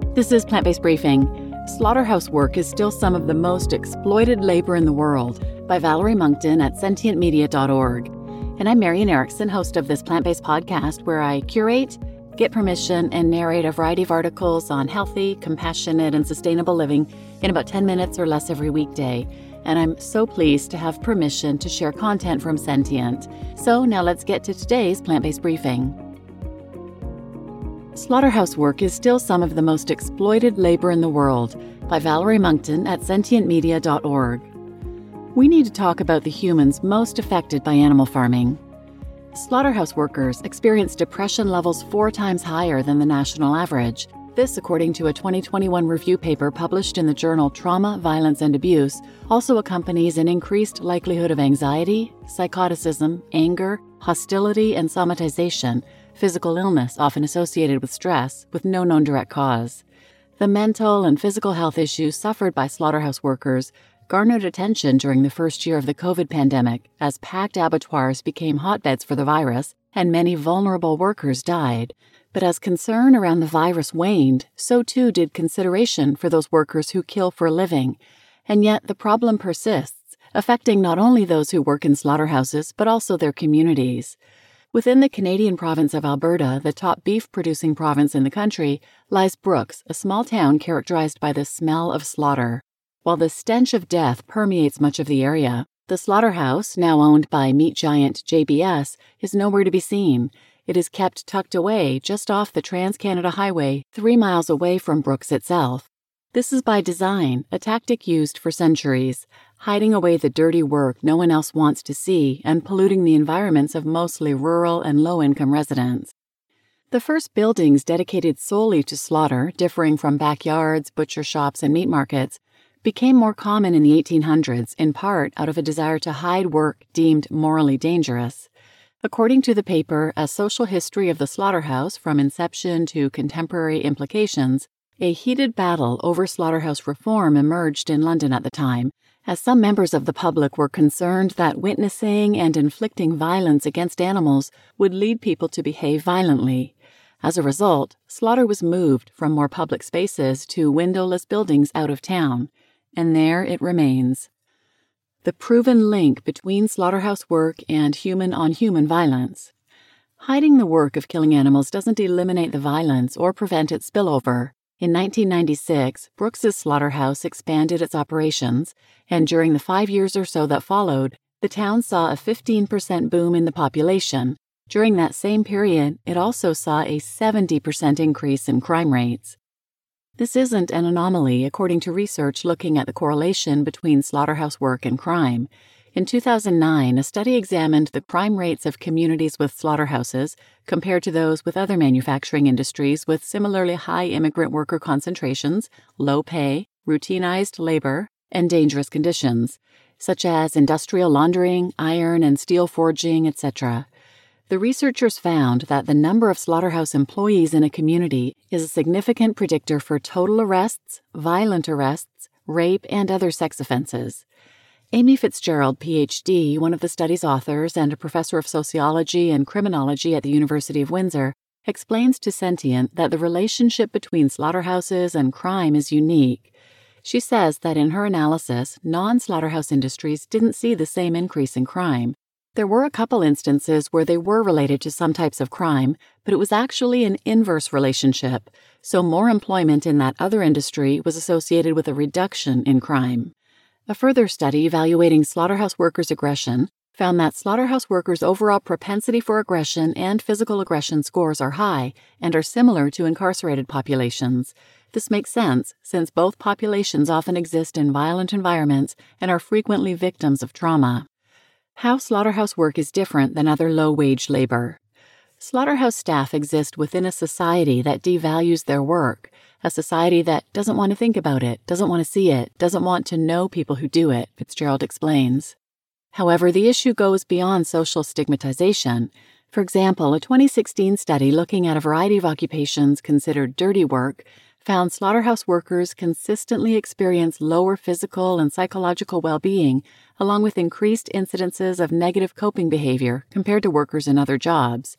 This is Plant-Based Briefing. Slaughterhouse work is still some of the most exploited labor in the world by Valerie Monkton at sentientmedia.org. And I'm Marian Erickson, host of this plant-based podcast where I curate, get permission, and narrate a variety of articles on healthy, compassionate, and sustainable living in about 10 minutes or less every weekday. And I'm so pleased to have permission to share content from Sentient. So now let's get to today's Plant-Based Briefing. Slaughterhouse work is still some of the most exploited labor in the world by Valerie Monkton at sentientmedia.org. We need to talk about the humans most affected by animal farming. Slaughterhouse workers experience depression levels 4 times higher than the national average. This, according to a 2021 review paper published in the journal Trauma, Violence, and Abuse, also accompanies an increased likelihood of anxiety, psychoticism, anger, hostility, and somatization, physical illness often associated with stress, with no known direct cause. The mental and physical health issues suffered by slaughterhouse workers garnered attention during the first year of the COVID pandemic as packed abattoirs became hotbeds for the virus and many vulnerable workers died. But as concern around the virus waned, so too did consideration for those workers who kill for a living. And yet the problem persists, affecting not only those who work in slaughterhouses, but also their communities. Within the Canadian province of Alberta, the top beef-producing province in the country, lies Brooks, a small town characterized by the smell of slaughter. While the stench of death permeates much of the area, the slaughterhouse, now owned by meat giant JBS, is nowhere to be seen. It is kept tucked away just off the Trans-Canada Highway, 3 miles away from Brooks itself. This is by design, a tactic used for centuries, hiding away the dirty work no one else wants to see and polluting the environments of mostly rural and low-income residents. The first buildings dedicated solely to slaughter, differing from backyards, butcher shops, and meat markets, became more common in the 1800s, in part out of a desire to hide work deemed morally dangerous. According to the paper, A Social History of the Slaughterhouse from Inception to Contemporary Implications, a heated battle over slaughterhouse reform emerged in London at the time, as some members of the public were concerned that witnessing and inflicting violence against animals would lead people to behave violently. As a result, slaughter was moved from more public spaces to windowless buildings out of town, and there it remains. The proven link between slaughterhouse work and human-on-human violence. Hiding the work of killing animals doesn't eliminate the violence or prevent its spillover. In 1996, Brooks's slaughterhouse expanded its operations, and during the 5 years or so that followed, the town saw a 15% boom in the population. During that same period, it also saw a 70% increase in crime rates. This isn't an anomaly, according to research looking at the correlation between slaughterhouse work and crime. In 2009, a study examined the crime rates of communities with slaughterhouses compared to those with other manufacturing industries with similarly high immigrant worker concentrations, low pay, routinized labor, and dangerous conditions, such as industrial laundering, iron and steel forging, etc. The researchers found that the number of slaughterhouse employees in a community is a significant predictor for total arrests, violent arrests, rape, and other sex offenses. Amy Fitzgerald, Ph.D., one of the study's authors and a professor of sociology and criminology at the University of Windsor, explains to Sentient that the relationship between slaughterhouses and crime is unique. She says that in her analysis, non-slaughterhouse industries didn't see the same increase in crime. There were a couple instances where they were related to some types of crime, but it was actually an inverse relationship, so more employment in that other industry was associated with a reduction in crime. A further study evaluating slaughterhouse workers' aggression found that slaughterhouse workers' overall propensity for aggression and physical aggression scores are high and are similar to incarcerated populations. This makes sense, since both populations often exist in violent environments and are frequently victims of trauma. How slaughterhouse work is different than other low-wage labor. Slaughterhouse staff exist within a society that devalues their work, a society that doesn't want to think about it, doesn't want to see it, doesn't want to know people who do it, Fitzgerald explains. However, the issue goes beyond social stigmatization. For example, a 2016 study looking at a variety of occupations considered dirty work found slaughterhouse workers consistently experience lower physical and psychological well-being, along with increased incidences of negative coping behavior compared to workers in other jobs.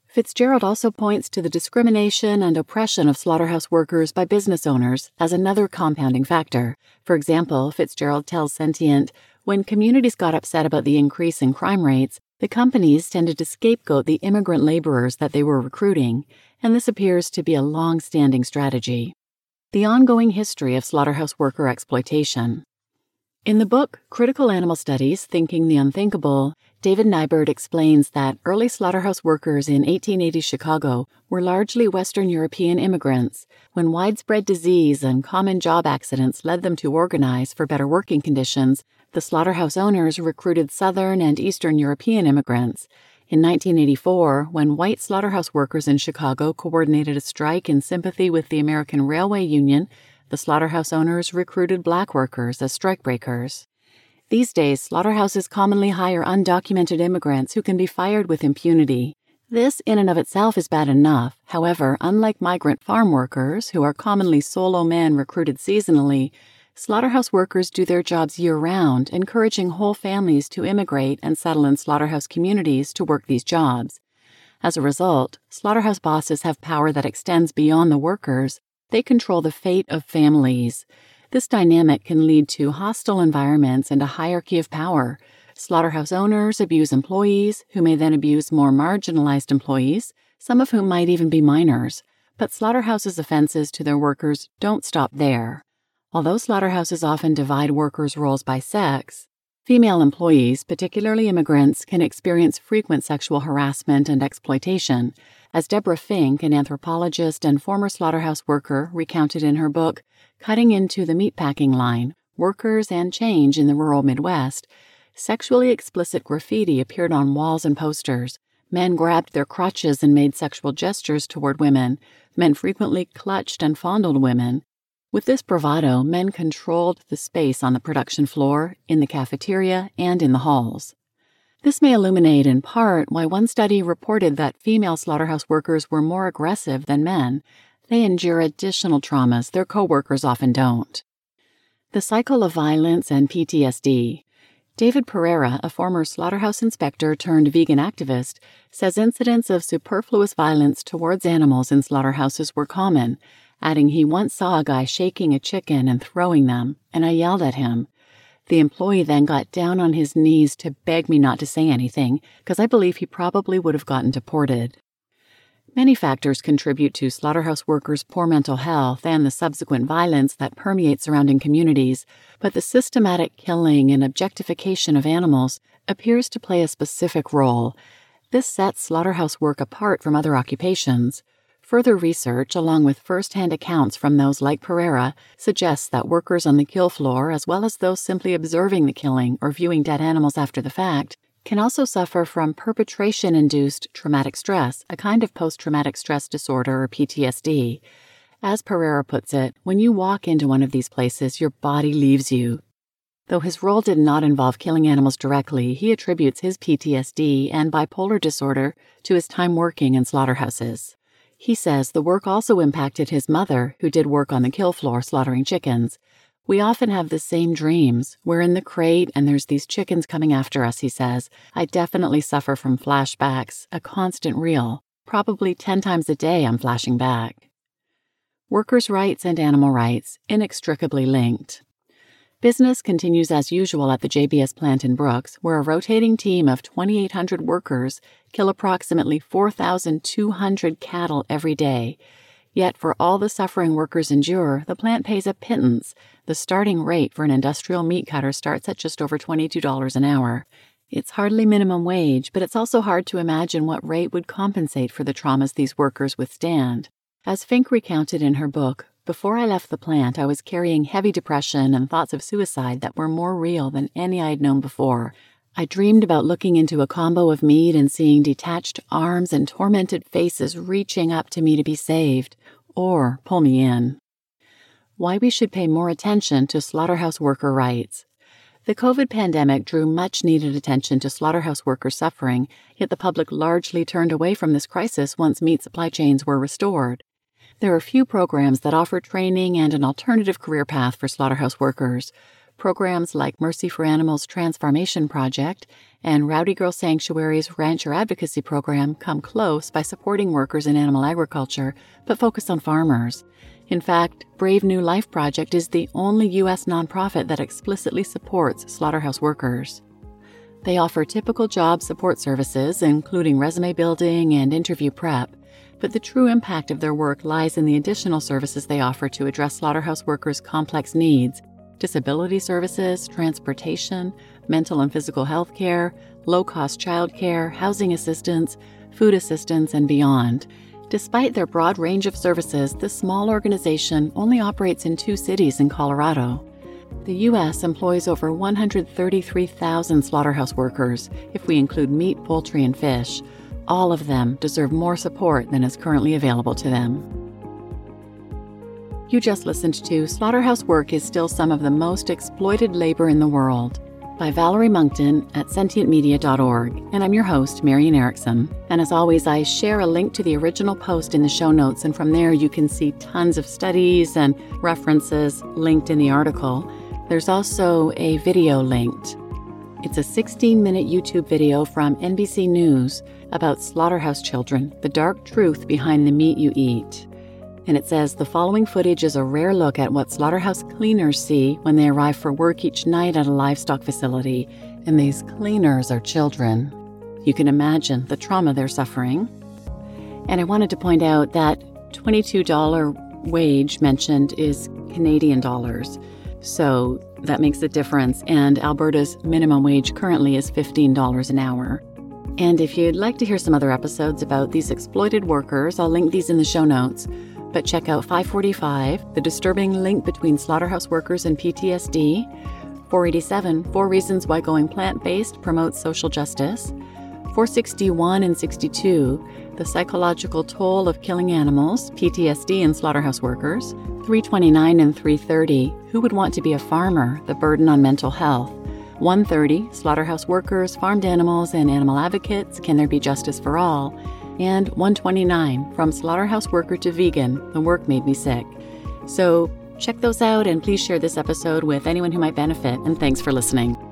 Fitzgerald also points to the discrimination and oppression of slaughterhouse workers by business owners as another compounding factor. For example, Fitzgerald tells Sentient, when communities got upset about the increase in crime rates, the companies tended to scapegoat the immigrant laborers that they were recruiting, and this appears to be a long-standing strategy. The ongoing history of slaughterhouse worker exploitation. In the book Critical Animal Studies, Thinking the Unthinkable, David Nybert explains that early slaughterhouse workers in 1880 Chicago were largely Western European immigrants. When widespread disease and common job accidents led them to organize for better working conditions, the slaughterhouse owners recruited Southern and Eastern European immigrants. In 1984, when white slaughterhouse workers in Chicago coordinated a strike in sympathy with the American Railway Union, the slaughterhouse owners recruited black workers as strikebreakers. These days, slaughterhouses commonly hire undocumented immigrants who can be fired with impunity. This in and of itself is bad enough. However, unlike migrant farm workers, who are commonly solo men recruited seasonally, slaughterhouse workers do their jobs year-round, encouraging whole families to immigrate and settle in slaughterhouse communities to work these jobs. As a result, slaughterhouse bosses have power that extends beyond the workers. They control the fate of families. This dynamic can lead to hostile environments and a hierarchy of power. Slaughterhouse owners abuse employees, who may then abuse more marginalized employees, some of whom might even be minors. But slaughterhouses' offenses to their workers don't stop there. Although slaughterhouses often divide workers' roles by sex, female employees, particularly immigrants, can experience frequent sexual harassment and exploitation. As Deborah Fink, an anthropologist and former slaughterhouse worker, recounted in her book, Cutting into the Meatpacking Line, Workers and Change in the Rural Midwest, sexually explicit graffiti appeared on walls and posters. Men grabbed their crotches and made sexual gestures toward women. Men frequently clutched and fondled women. With this bravado, men controlled the space on the production floor, in the cafeteria, and in the halls. This may illuminate in part why one study reported that female slaughterhouse workers were more aggressive than men. They endure additional traumas their co-workers often don't. The cycle of violence and PTSD. David Pereira, a former slaughterhouse inspector turned vegan activist, says incidents of superfluous violence towards animals in slaughterhouses were common, adding he once saw a guy shaking a chicken and throwing them, and I yelled at him. The employee then got down on his knees to beg me not to say anything, because I believe he probably would have gotten deported. Many factors contribute to slaughterhouse workers' poor mental health and the subsequent violence that permeates surrounding communities, but the systematic killing and objectification of animals appears to play a specific role. This sets slaughterhouse work apart from other occupations. Further research, along with first-hand accounts from those like Pereira, suggests that workers on the kill floor, as well as those simply observing the killing or viewing dead animals after the fact, can also suffer from perpetration-induced traumatic stress, a kind of post-traumatic stress disorder or PTSD. As Pereira puts it, when you walk into one of these places, your body leaves you. Though his role did not involve killing animals directly, he attributes his PTSD and bipolar disorder to his time working in slaughterhouses. He says the work also impacted his mother, who did work on the kill floor slaughtering chickens. We often have the same dreams. We're in the crate and there's these chickens coming after us, he says. I definitely suffer from flashbacks, a constant reel. Probably 10 times a day I'm flashing back. Workers' rights and animal rights, inextricably linked. Business continues as usual at the JBS plant in Brooks, where a rotating team of 2,800 workers kill approximately 4,200 cattle every day. Yet for all the suffering workers endure, the plant pays a pittance. The starting rate for an industrial meat cutter starts at just over $22 an hour. It's hardly minimum wage, but it's also hard to imagine what rate would compensate for the traumas these workers withstand. As Fink recounted in her book, before I left the plant, I was carrying heavy depression and thoughts of suicide that were more real than any I had known before. I dreamed about looking into a combo of meat and seeing detached arms and tormented faces reaching up to me to be saved, or pull me in. Why we should pay more attention to slaughterhouse worker rights. The COVID pandemic drew much-needed attention to slaughterhouse worker suffering, yet the public largely turned away from this crisis once meat supply chains were restored. There are few programs that offer training and an alternative career path for slaughterhouse workers. Programs like Mercy for Animals Transformation Project and Rowdy Girl Sanctuary's Rancher Advocacy Program come close by supporting workers in animal agriculture, but focus on farmers. In fact, Brave New Life Project is the only U.S. nonprofit that explicitly supports slaughterhouse workers. They offer typical job support services, including resume building and interview prep, but the true impact of their work lies in the additional services they offer to address slaughterhouse workers' complex needs: disability services, transportation, mental and physical health care, low-cost child care, housing assistance, food assistance, and beyond. Despite their broad range of services, this small organization only operates in 2 cities in Colorado. The U.S. employs over 133,000 slaughterhouse workers, if we include meat, poultry, and fish. All of them deserve more support than is currently available to them. You just listened to Slaughterhouse Work is Still Some of the Most Exploited Labor in the World by Valerie Monkton at sentientmedia.org, and I'm your host, Marian Erickson. And as always, I share a link to the original post in the show notes, and from there you can see tons of studies and references linked in the article. There's also a video linked. It's a 16-minute YouTube video from NBC News about slaughterhouse children, the dark truth behind the meat you eat. And it says the following footage is a rare look at what slaughterhouse cleaners see when they arrive for work each night at a livestock facility. And these cleaners are children. You can imagine the trauma they're suffering. And I wanted to point out that $22 wage mentioned is Canadian dollars. So that makes a difference. And Alberta's minimum wage currently is $15 an hour. And if you'd like to hear some other episodes about these exploited workers, I'll link these in the show notes. But check out 545, the disturbing link between slaughterhouse workers and PTSD, 487, 4 reasons why going plant-based promotes social justice, 461 and 62, the psychological toll of killing animals, PTSD and slaughterhouse workers, 329 and 330, who would want to be a farmer, the burden on mental health, 130, slaughterhouse workers, farmed animals, and animal advocates, can there be justice for all? And 129, from slaughterhouse worker to vegan, the work made me sick. So check those out and please share this episode with anyone who might benefit, and thanks for listening.